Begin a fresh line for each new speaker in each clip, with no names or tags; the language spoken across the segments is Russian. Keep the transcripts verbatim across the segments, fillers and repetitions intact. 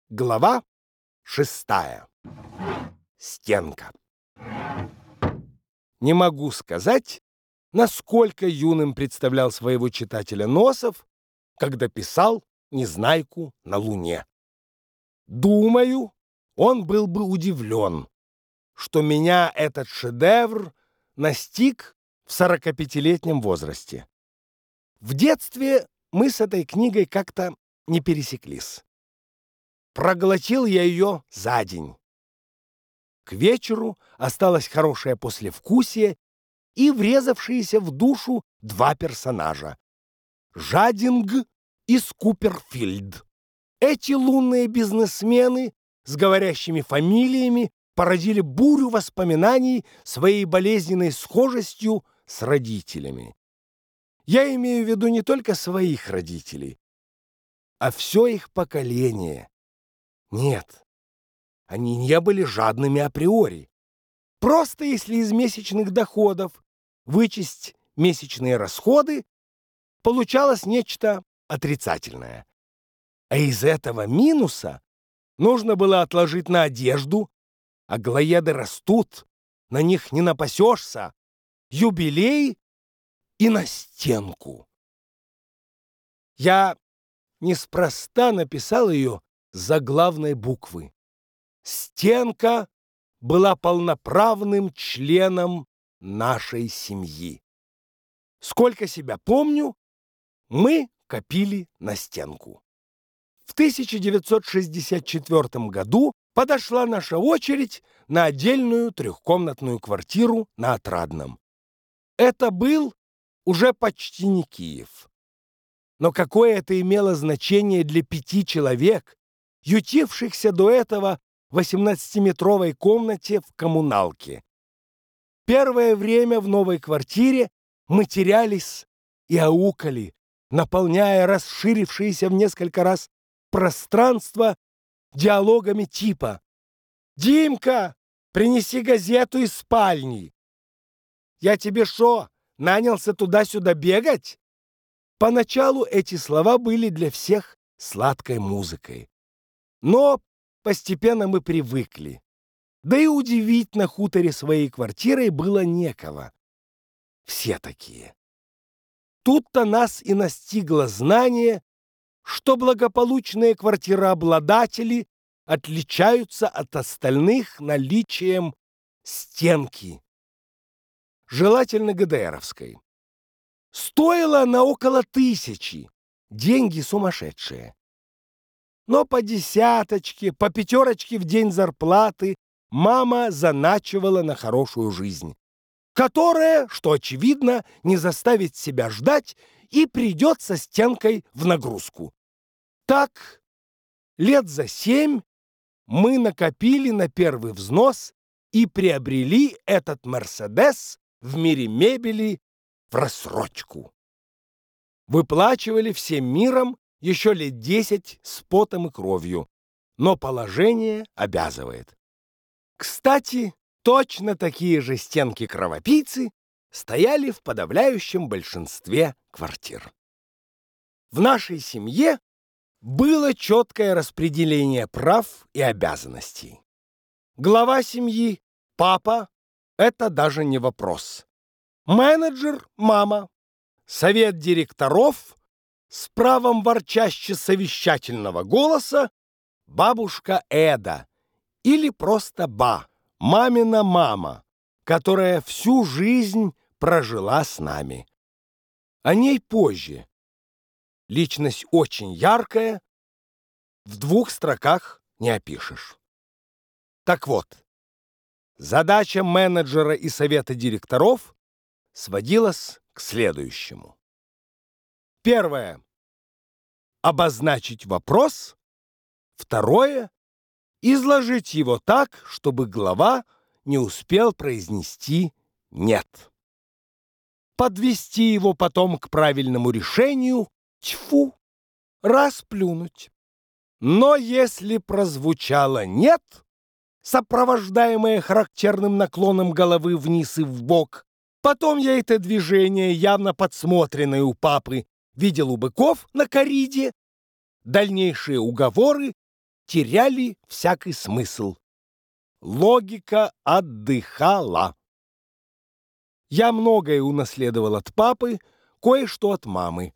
Глава шестая. Стенка. Не могу сказать, насколько юным представлял своего читателя Носов, когда писал «Незнайку на Луне». Думаю, он был бы удивлен, что меня этот шедевр настиг в сорокапятилетнем возрасте. В детстве мы с этой книгой как-то не пересеклись. Проглотил я ее за день. К вечеру осталось хорошее послевкусие и врезавшиеся в душу два персонажа — Жадинг и Скуперфильд. Эти лунные бизнесмены с говорящими фамилиями породили бурю воспоминаний своей болезненной схожестью с родителями. Я имею в виду не только своих родителей, а все их поколение. Нет, они не были жадными априори. Просто если из месячных доходов вычесть месячные расходы, получалось нечто отрицательное. А из этого минуса нужно было отложить на одежду, а глоеды растут, на них не напасешься, юбилей и на стенку. Я неспроста написал ее с заглавной буквы. Стенка была полноправным членом нашей семьи. Сколько себя помню, мы копили на стенку. В тысяча девятьсот шестьдесят четвёртом году подошла наша очередь на отдельную трехкомнатную квартиру на Отрадном. Это был уже почти не Киев. Но какое это имело значение для пяти человек, ютившихся до этого в восемнадцатиметровой комнате в коммуналке. Первое время в новой квартире мы терялись и аукали, наполняя расширившееся в несколько раз пространство диалогами типа «Димка, принеси газету из спальни!» «Я тебе шо, нанялся туда-сюда бегать?» Поначалу эти слова были для всех сладкой музыкой. Но постепенно мы привыкли. Да и удивить на хуторе своей квартирой было некого. Все такие. Тут-то нас и настигло знание, что благополучные квартирообладатели отличаются от остальных наличием стенки. Желательно ГДРовской. Стоила она около тысячи. Деньги сумасшедшие. Но по десяточке, по пятерочке в день зарплаты мама заначивала на хорошую жизнь, которая, что очевидно, не заставит себя ждать и придет со стенкой в нагрузку. Так, лет за семь мы накопили на первый взнос и приобрели этот «Мерседес» в мире мебели в рассрочку. Выплачивали всем миром еще лет десять с потом и кровью, но положение обязывает. Кстати, точно такие же стенки-кровопийцы стояли в подавляющем большинстве квартир. В нашей семье было четкое распределение прав и обязанностей. Глава семьи, папа, это даже не вопрос. Менеджер, мама. Совет директоров с правом ворчаще совещательного голоса бабушка Эда или просто Ба, мамина мама, которая всю жизнь прожила с нами. О ней позже. Личность очень яркая, в двух строках не опишешь. Так вот, задача менеджера и совета директоров сводилась к следующему. Первое — обозначить вопрос. Второе — изложить его так, чтобы глава не успел произнести «нет». Подвести его потом к правильному решению, тьфу, расплюнуть. Но если прозвучало «нет», сопровождаемое характерным наклоном головы вниз и вбок, потом я это движение, явно подсмотренное у папы, видел у быков на кориде, дальнейшие уговоры теряли всякий смысл. Логика отдыхала. Я многое унаследовал от папы, кое-что от мамы.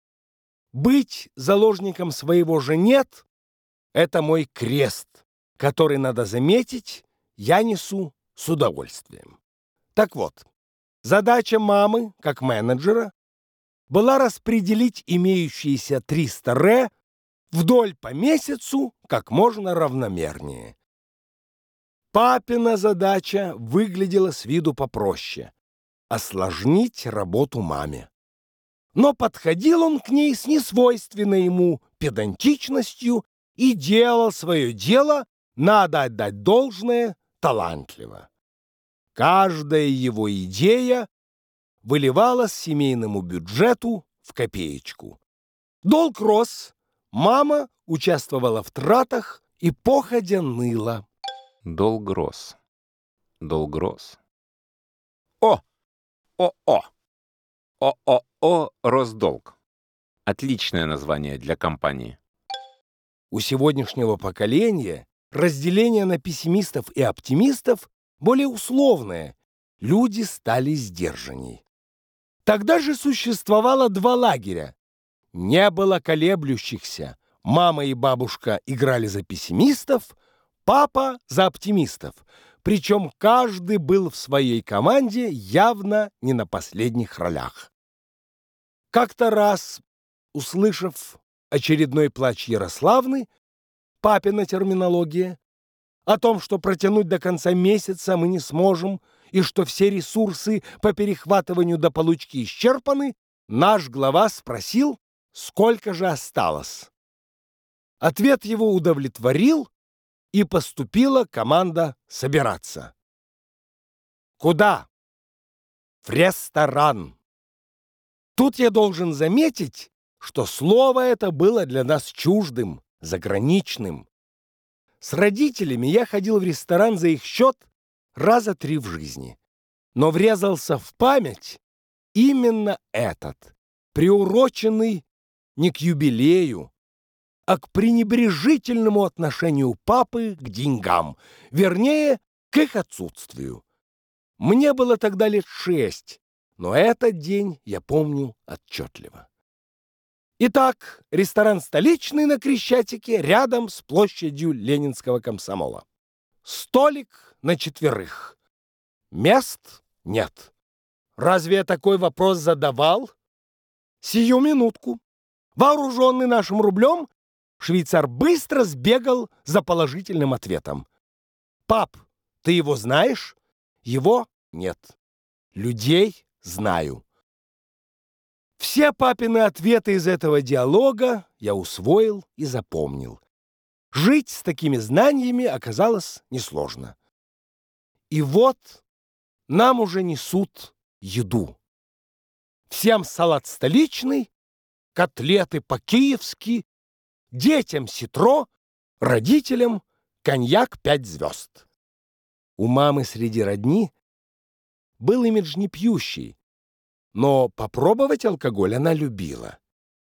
Быть заложником своего же «нет» — это мой крест, который, надо заметить, я несу с удовольствием. Так вот, задача мамы, как менеджера, была распределить имеющиеся триста ре вдоль по месяцу как можно равномернее. Папина задача выглядела с виду попроще — осложнить работу маме. Но подходил он к ней с несвойственной ему педантичностью и делал свое дело, надо отдать должное, талантливо. Каждая его идея выливалась семейному бюджету в копеечку. Долг рос, мама участвовала в тратах и походя ныла.
Долг рос. Долг рос. О! О-о! О-о-о, Росдолг. Отличное название для компании.
У сегодняшнего поколения разделение на пессимистов и оптимистов более условное. Люди стали сдержанней. Тогда же существовало два лагеря. Не было колеблющихся. Мама и бабушка играли за пессимистов, папа за оптимистов. Причем каждый был в своей команде явно не на последних ролях. Как-то раз, услышав очередной плач Ярославны, папина терминология, о том, что протянуть до конца месяца мы не сможем и что все ресурсы по перехватыванию до получки исчерпаны, наш глава спросил, сколько же осталось. Ответ его удовлетворил, и поступила команда собираться. Куда? В ресторан. Тут я должен заметить, что слово это было для нас чуждым, заграничным. С родителями я ходил в ресторан за их счет раза три в жизни, но врезался в память именно этот, приуроченный не к юбилею, а к пренебрежительному отношению папы к деньгам, вернее, к их отсутствию. Мне было тогда лет шесть, но этот день я помню отчетливо. Итак, ресторан «Столичный» на Крещатике рядом с площадью Ленинского комсомола. Столик на четверых. Мест нет. Разве я такой вопрос задавал? Сию минутку. Вооруженный нашим рублем, швейцар быстро сбегал за положительным ответом. «Пап, ты его знаешь?» Его нет. Людей знаю. Все папины ответы из этого диалога я усвоил и запомнил. Жить с такими знаниями оказалось несложно. И вот нам уже несут еду. Всем салат столичный, котлеты по-киевски, детям ситро, родителям коньяк пять звезд. У мамы среди родни был имидж не пьющий, но попробовать алкоголь она любила.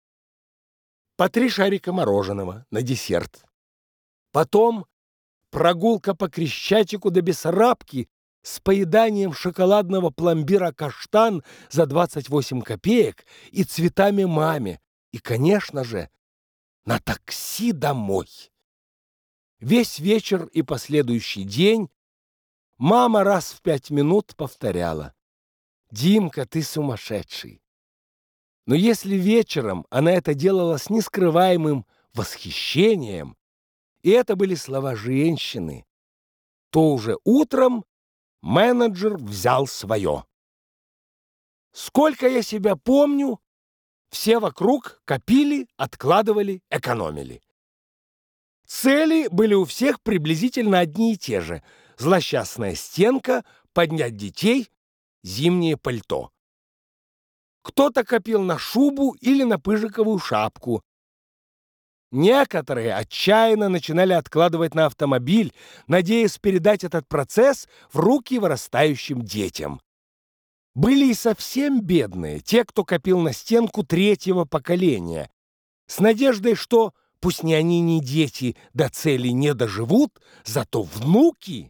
По три шарика мороженого на десерт. Потом прогулка по Крещатику до Бессарабки с поеданием шоколадного пломбира «Каштан» за двадцать восемь копеек и цветами маме. И, конечно же, на такси домой. Весь вечер и последующий день мама раз в пять минут повторяла: «Димка, ты сумасшедший». Но если вечером она это делала с нескрываемым восхищением, и это были слова женщины, то уже утром менеджер взял свое. Сколько я себя помню, все вокруг копили, откладывали, экономили. Цели были у всех приблизительно одни и те же: злосчастная стенка, поднять детей, зимнее пальто. Кто-то копил на шубу или на пыжиковую шапку. Некоторые отчаянно начинали откладывать на автомобиль, надеясь передать этот процесс в руки вырастающим детям. Были и совсем бедные, те, кто копил на стенку третьего поколения, с надеждой, что Пусть ни они, ни дети до цели не доживут, зато внуки.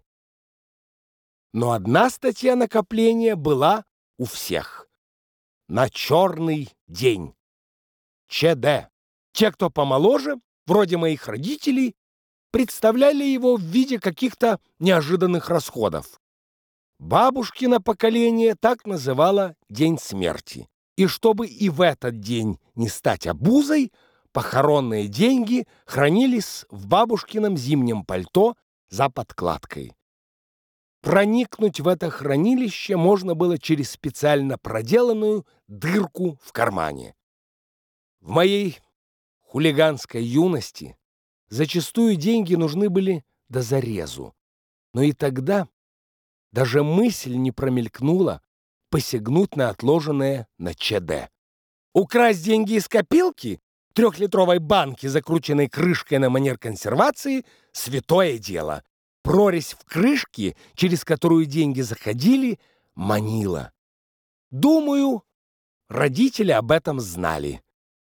Но одна статья накопления была у всех. На черный день. ЧД. Те, кто помоложе, вроде моих родителей, представляли его в виде каких-то неожиданных расходов. Бабушкино поколение так называло День смерти. И чтобы и в этот день не стать обузой, похоронные деньги хранились в бабушкином зимнем пальто за подкладкой. Проникнуть в это хранилище можно было через специально проделанную дырку в кармане. В моей хулиганской юности зачастую деньги нужны были до зарезу. Но и тогда даже мысль не промелькнула посягнуть на отложенное на ЧД. Украсть деньги из копилки, трехлитровой банки, закрученной крышкой на манер консервации, святое дело. Прорезь в крышке, через которую деньги заходили, манила. Думаю, родители об этом знали.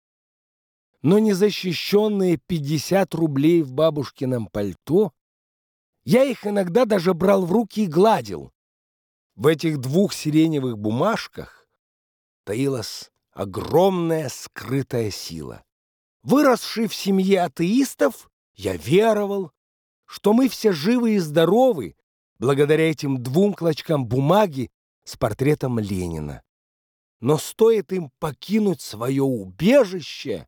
Но незащищенные пятьдесят рублей в бабушкином пальто, я их иногда даже брал в руки и гладил. В этих двух сиреневых бумажках таилась огромная скрытая сила. Выросший в семье атеистов, я веровал, что мы все живы и здоровы благодаря этим двум клочкам бумаги с портретом Ленина. Но стоит им покинуть свое убежище...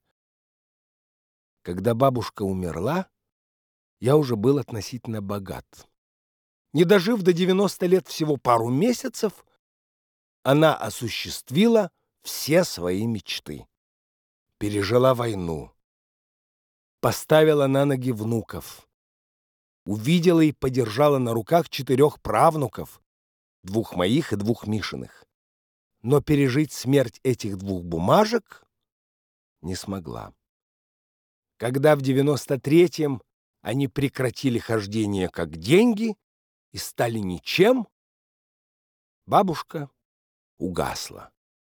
Когда бабушка умерла, я уже был относительно богат. Не дожив до девяноста лет всего пару месяцев, она осуществила все свои мечты. Пережила войну, поставила на ноги внуков, увидела и подержала на руках четырех правнуков, двух моих и двух Мишиных. Но пережить смерть этих двух бумажек не смогла. Когда в девяносто третьем они прекратили хождение как деньги и стали ничем, бабушка угасла.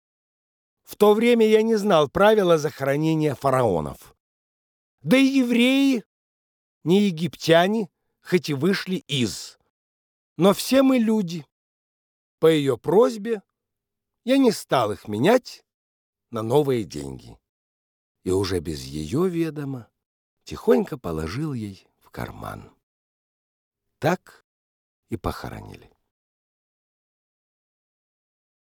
В то время я не знал правила захоронения фараонов. Да и евреи, не египтяне, хоть и вышли из. Но все мы люди. По ее просьбе я не стал их менять на новые деньги. И уже без ее ведома тихонько положил ей в карман. Так и похоронили.